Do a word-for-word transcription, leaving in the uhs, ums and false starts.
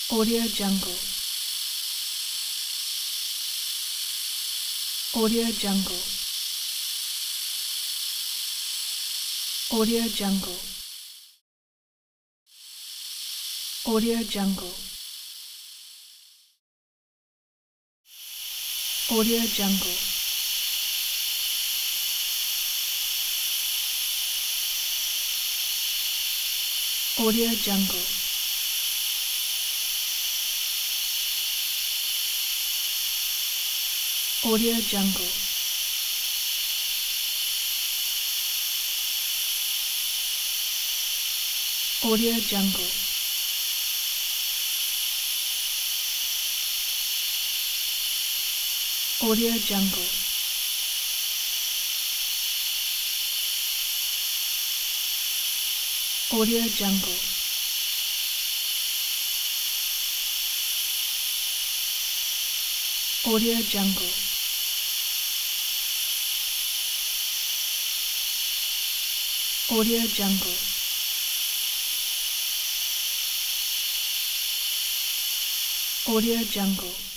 Audio Jungle. Audio Jungle. Audio Jungle. Audio Jungle. Audio Jungle. Audio Jungle. Audio Jungle. Audio Jungle. Audio Jungle. Audio Jungle. Audio Jungle. Audio Jungle. Audio Jungle.